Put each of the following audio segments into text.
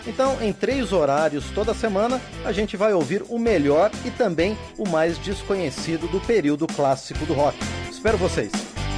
Então, em 3 horários toda semana, a gente vai ouvir o melhor e também o mais desconhecido do período clássico do rock. Espero vocês!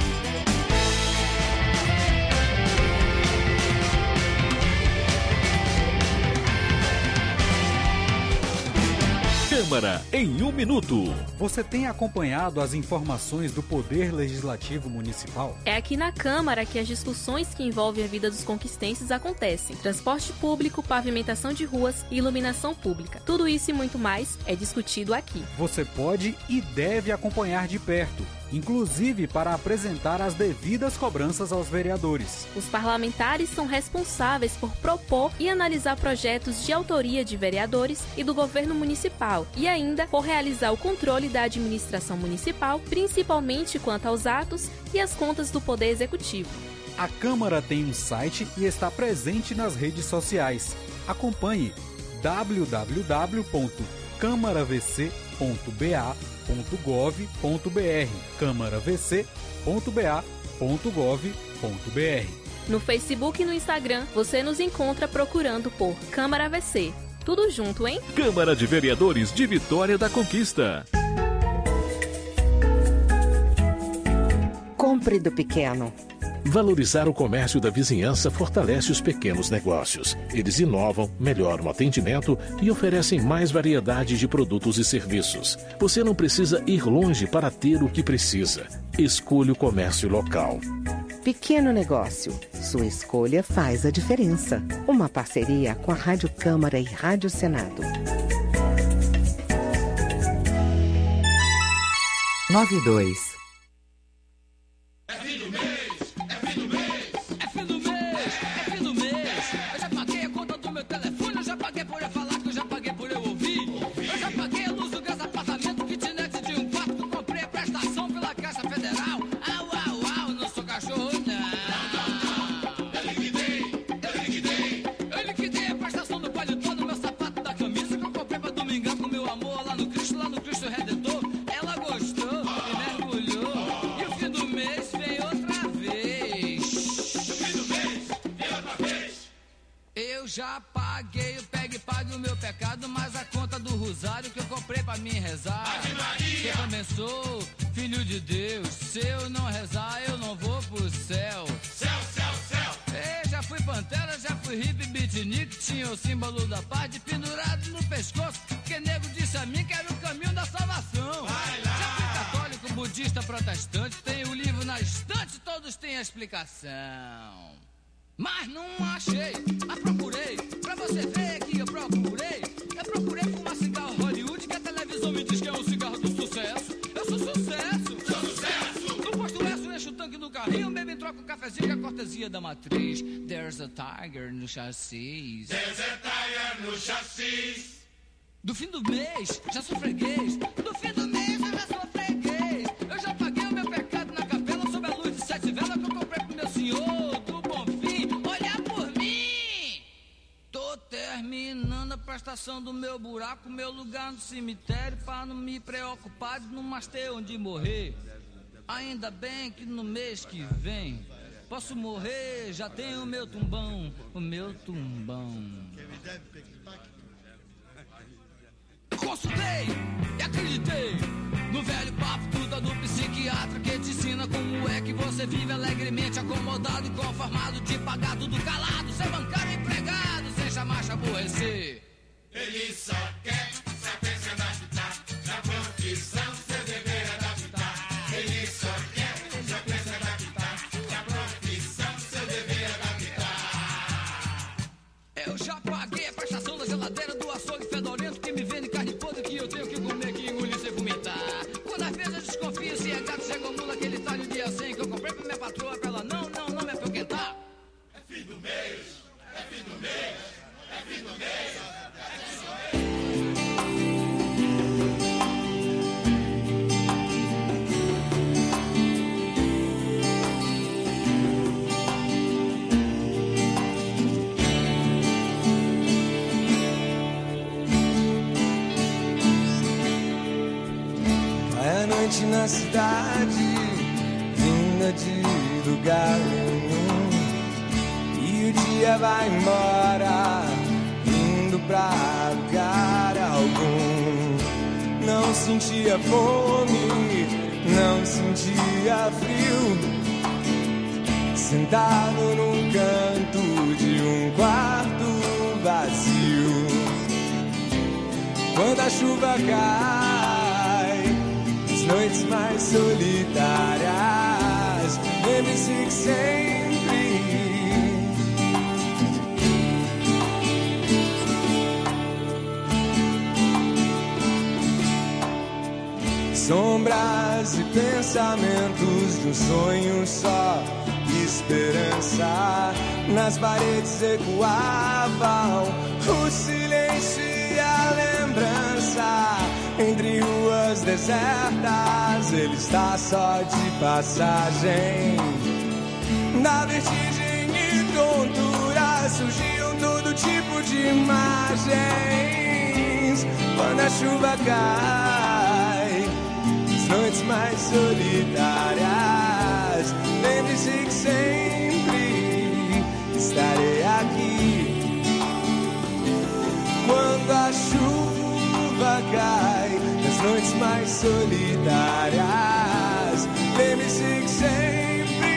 Câmara em 1 minuto. Você tem acompanhado as informações do Poder Legislativo Municipal? É aqui na Câmara que as discussões que envolvem a vida dos conquistenses acontecem. Transporte público, pavimentação de ruas e iluminação pública. Tudo isso e muito mais é discutido aqui. Você pode e deve acompanhar de perto, inclusive para apresentar as devidas cobranças aos vereadores. Os parlamentares são responsáveis por propor e analisar projetos de autoria de vereadores e do governo municipal e ainda por realizar o controle da administração municipal, principalmente quanto aos atos e as contas do Poder Executivo. A Câmara tem um site e está presente nas redes sociais. Acompanhe câmaravc.ba.gov.br câmaravc.ba.gov.br. No Facebook e no Instagram, você nos encontra procurando por Câmara VC. Tudo junto, hein? Câmara de Vereadores de Vitória da Conquista. Compre do pequeno. Valorizar o comércio da vizinhança fortalece os pequenos negócios. Eles inovam, melhoram o atendimento e oferecem mais variedade de produtos e serviços. Você não precisa ir longe para ter o que precisa. Escolha o comércio local. Pequeno negócio. Sua escolha faz a diferença. Uma parceria com a Rádio Câmara e Rádio Senado. 92. Já paguei o pegue pague o meu pecado, mas a conta do rosário que eu comprei pra mim rezar. Eu também sou filho de Deus, se eu não rezar eu não vou pro céu. Céu, céu, céu. Ei, já fui pantera, já fui hippie, beatnik, tinha o símbolo da paz pendurado no pescoço, que nego disse a mim que era o caminho da salvação. Já fui católico, budista, protestante, tenho o livro na estante, todos têm a explicação. Mas não achei, mas procurei, pra você ver que eu procurei fumar cigarro Hollywood, que a televisão me diz que é um cigarro do sucesso. Eu sou sucesso, sou sucesso. No posto Leço, encho o tanque do carrinho, bebo e troco o cafezinho que é a cortesia da matriz. There's a tiger no chassis. There's a tiger no chassis. Do fim do mês, já sou freguês. Do fim do mês, eu já sou freguês. Eu já paguei o meu pecado na capela, sob a luz de 7 velas que eu comprei pro meu senhor. Terminando a prestação do meu buraco, meu lugar no cemitério, pra não me preocupar de não mais ter onde morrer. Ainda bem que no mês que vem posso morrer, já tenho o meu tumbão, o meu tumbão. Consultei e acreditei no velho papo tudo do psiquiatra que te ensina como é que você vive alegremente acomodado e conformado de pagar tudo calado, ser bancário empregado, sem jamais aborrecer. Ele só quer saber se adaptar na profissão, seu dever adaptar. Ele só quer saber se adaptar na profissão, seu dever adaptar. Eu já paguei a prestação da geladeira do açougue fedorento que me vende carne podre que eu tenho que comer, que engolir sem vomitar. Quando às vezes eu desconfio se é gato, chegou mula, aquele talho dia 100 que eu comprei pra minha patroa, pra ela não me apoquentar. É fim do mês, é fim do mês, é fim do mês, é fim do mês. É noite na cidade, vinda de lugar nenhum, e o dia vai embora sentia fome, não sentia frio. Sentado num canto de um quarto vazio. Quando a chuva cai, as noites mais solitárias, lembre-se que sempre sombras e pensamentos de um sonho só. Esperança nas paredes ecoavam, o silêncio e a lembrança. Entre ruas desertas, ele está só de passagem. Na vertigem e tontura surgiam todo tipo de imagens. Quando a chuva cai, as noites mais solitárias, lembre-se que sempre estarei aqui. Quando a chuva cai, nas noites mais solitárias, lembre-se que sempre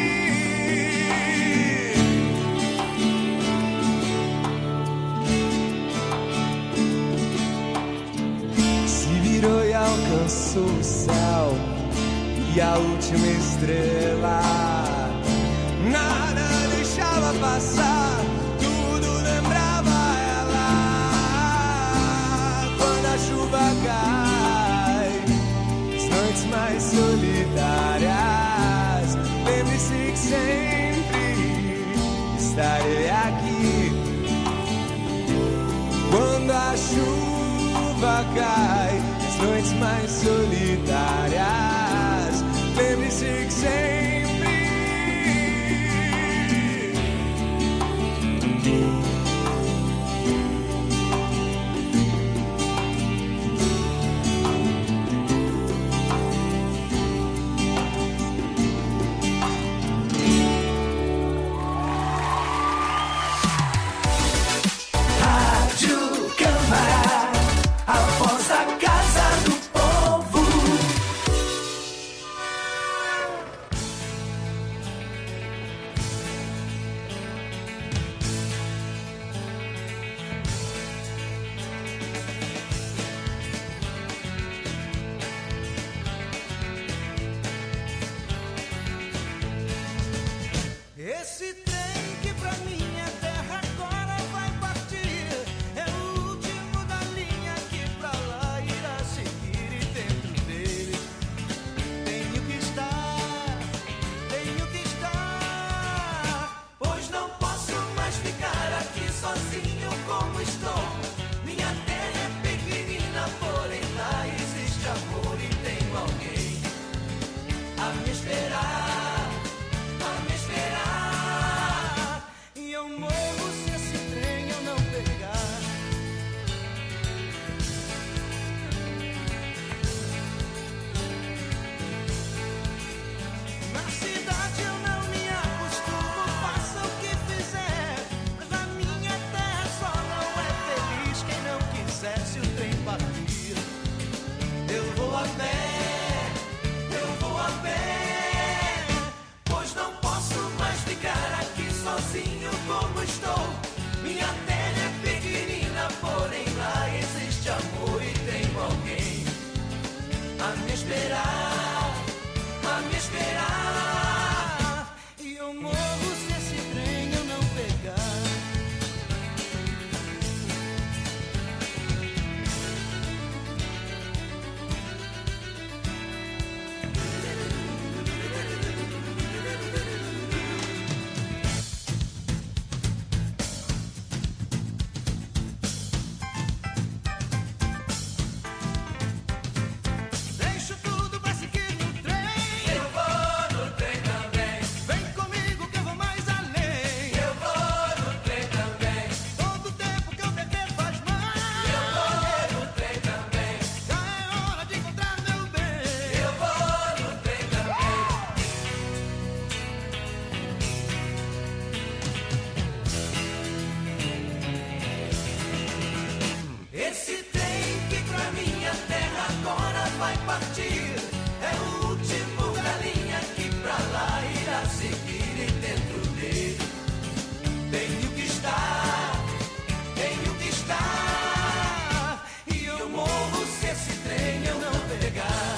se virou e alcançou o céu e a última estrela. Nada deixava passar, tudo lembrava ela. Quando a chuva cai, as noites mais solitárias, lembre-se que sempre estarei aqui. Quando a chuva cai, as noites mais solitárias, lembre-se que sempre Rádio Câmara, a voz da Casa do Povo. partir, é o último galinha que pra lá irá seguir. E dentro dele tenho que estar, tenho que estar. E eu morro se esse trem eu não pegar.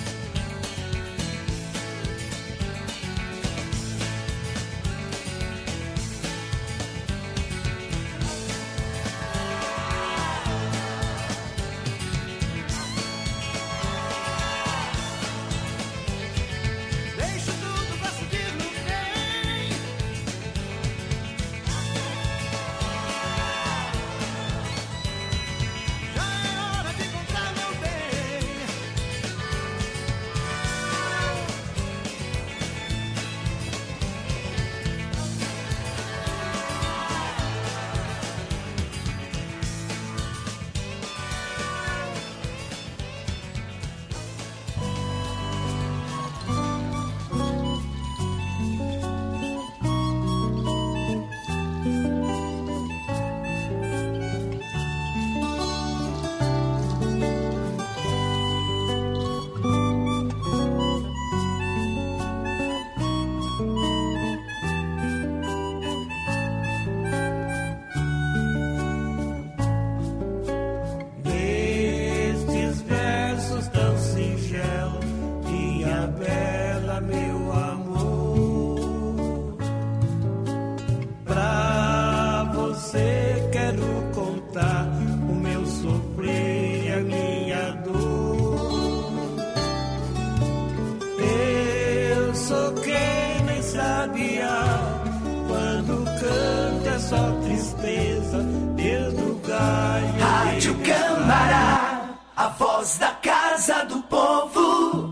Rádio Câmara, a voz da casa do povo.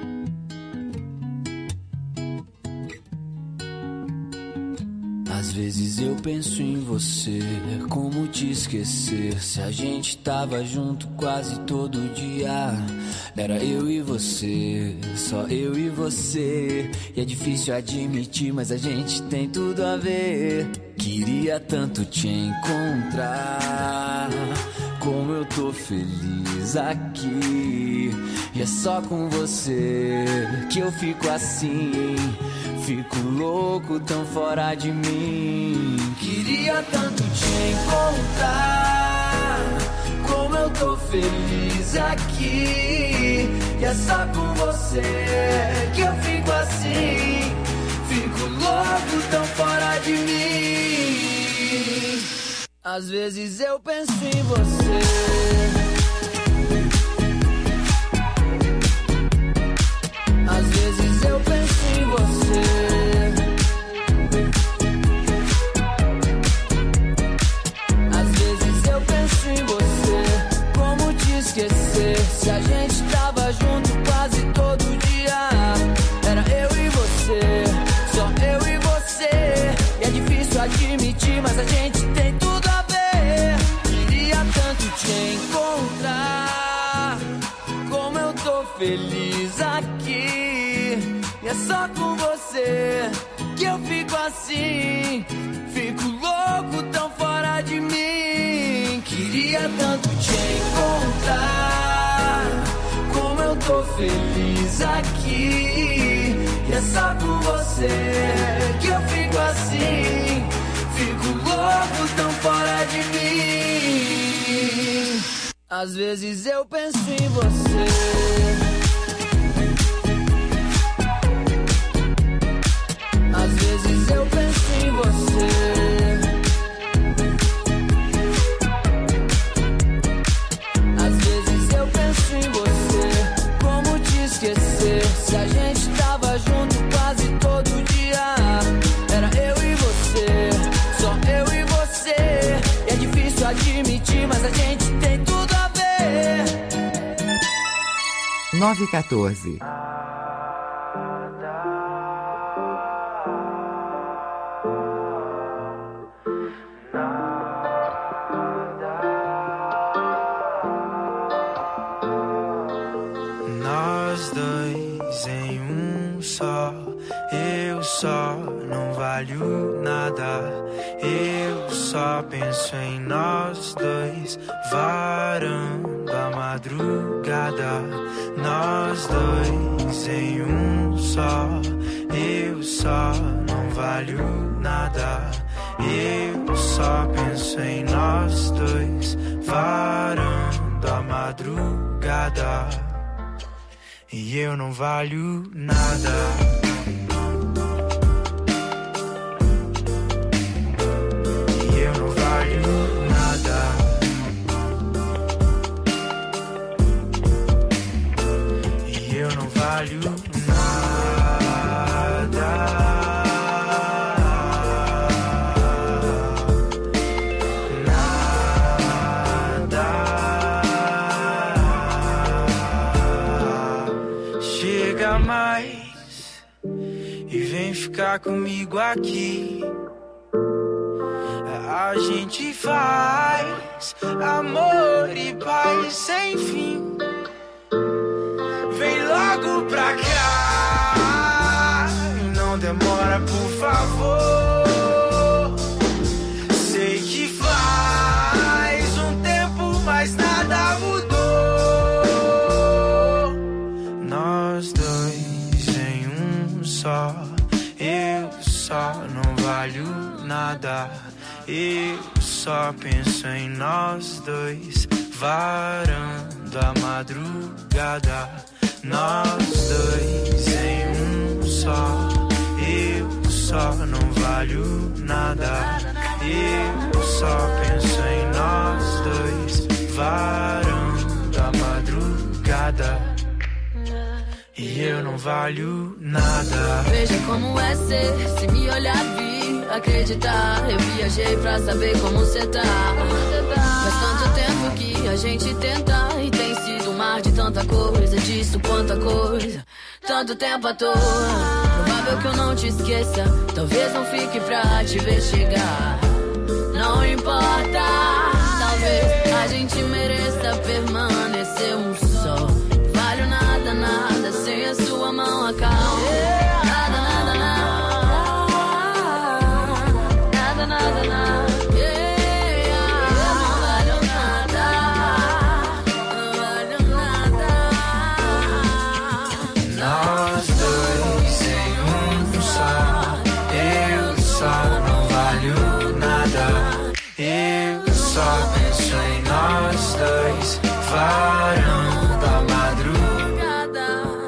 Às vezes eu penso em você, como te esquecer? Se a gente tava junto quase todo dia. Era eu e você, só eu e você. E é difícil admitir, mas a gente tem tudo a ver. Queria tanto te encontrar, como eu tô feliz aqui. E é só com você que eu fico assim. Fico louco, tão fora de mim. Queria tanto te encontrar, como eu tô feliz aqui. E é só com você que eu fico assim. Fico louco, tão fora de mim. Às vezes eu penso em você. Às vezes eu penso em você. Às vezes eu penso em você. Como te esquecer? Se a gente tava junto quase todo dia. Era eu e você, só eu e você. E é difícil admitir, mas a gente tem tudo a ver. Queria tanto te encontrar, como eu tô feliz aqui. E é só com você que eu fico assim. Fico louco, tão fora de mim. Queria tanto te encontrar, como eu tô feliz aqui. E é só com você que eu fico assim. Fico louco, tão fora de mim. Às vezes eu penso em você. Às vezes eu penso em você. Às vezes eu penso em você. Como te esquecer? Se a gente tava junto quase todo dia. Era eu e você, só eu e você. E é difícil admitir, mas a gente tem tudo a ver. 9h14. Nós dois em um só. Eu só não valho nada. Eu só penso em nós dois, varando a madrugada, nós dois em um só. Eu só não valho nada, eu só penso em nós dois, varando a madrugada. E eu não valho nada. Valho nada. Nada. Chega mais e vem ficar comigo aqui. A gente faz amor e paz sem fim. Vem logo pra cá, não demora, por favor. Sei que faz um tempo, mas nada mudou. Nós dois em um só, eu só não valho nada. Eu só penso em nós dois, varando a madrugada. Nós dois em um só, eu só não valho nada. Eu só penso em nós dois, varando a madrugada. E eu não valho nada. Veja como é ser, se me olhar vi, acreditar. Eu viajei pra saber como cê tá. Faz tanto tempo que a gente tenta e tem sido um mar de tanta coisa, disso quanta coisa, tanto tempo à toa. Provável que eu não te esqueça, talvez não fique pra te ver chegar. Não importa, talvez a gente mereça permanecer um só. Valho nada, nada, sem a sua mão acalma. Nada, nada, nada. Nada, nada, nada. Eu só penso em nós dois, varando a madrugada.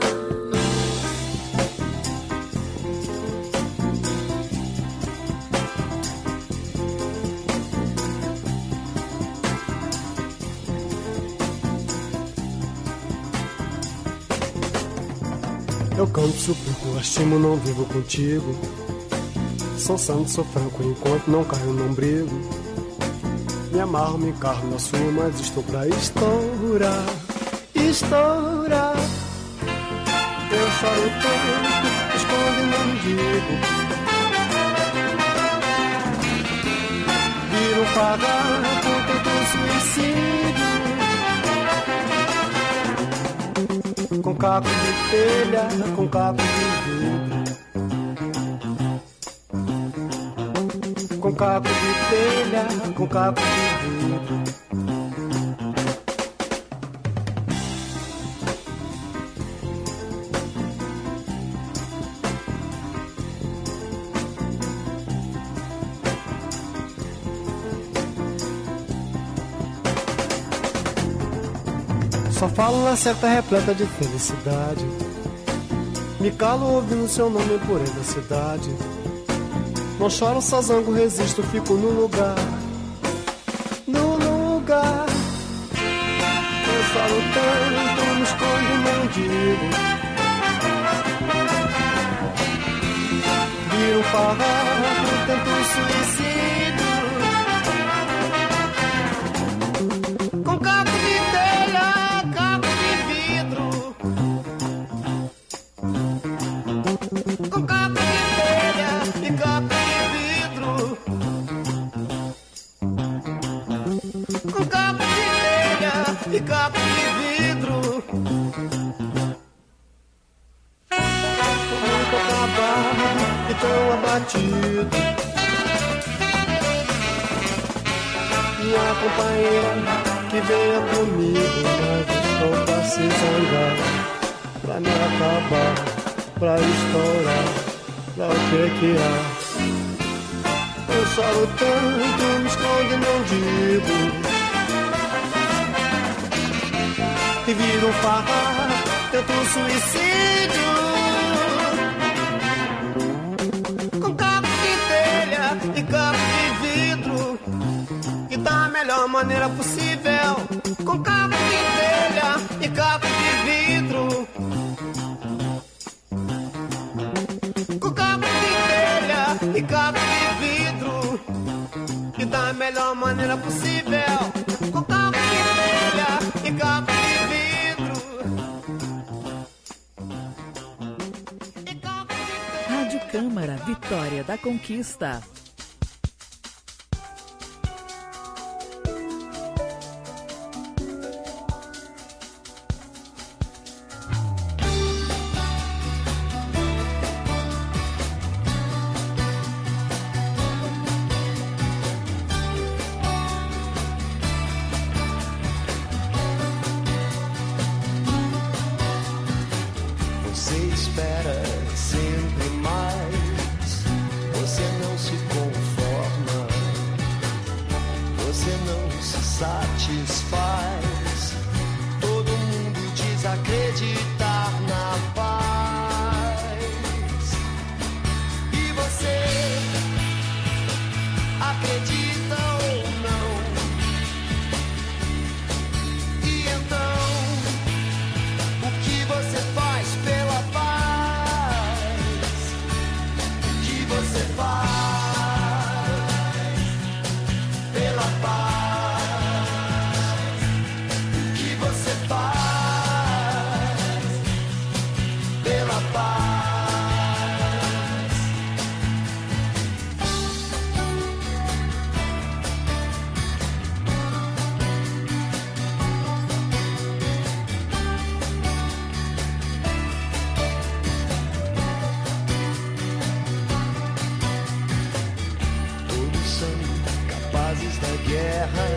Eu canto, suplico, lastimo, não vivo contigo. Sou santo, sou franco, enquanto não caio no umbigo. Me amarro, me encarro na sua, mas estou pra estourar, estourar. Eu choro tanto, escondo e não digo. Viro farrapo, tento suicídio. Com caco de telha, com caco de vidro. Com caco de telha, com caco de vidro. Só falo na certa repleta de felicidade. Me calo ouvindo seu nome por aí da cidade. Não choro, só zango, resisto, fico no lugar. No lugar. Eu choro tanto, me escondo e não digo. Viro um farrapo, tento suicídio. Com caco de telha, caco de vidro. Com caco de telha e caco de vidro. Com caco de telha e caco de vidro. Muito acabado e tão abatido. Minha companheira que venha comigo, mas estou pra se zangar, pra me acabar, pra estourar, pra o que há. Eu choro tanto, me escondo e não digo, e viro um farrapo, tento um suicídio, com cabo de telha e cabo de vidro, e da melhor maneira possível, com cabo de telha e cabo de vidro, com cabo de telha e cabo de vidro, e da melhor maneira possível, com cabo de telha e cabo de Rádio Câmara, Vitória da Conquista. Você espera sempre mais, você não se conforma, você não se satisfaz. Todo mundo diz acreditar na paz, e você acredita ou não? E então, o que você faz pela paz? O que você faz pela paz? O que você faz pela paz? Todos são capazes da guerra,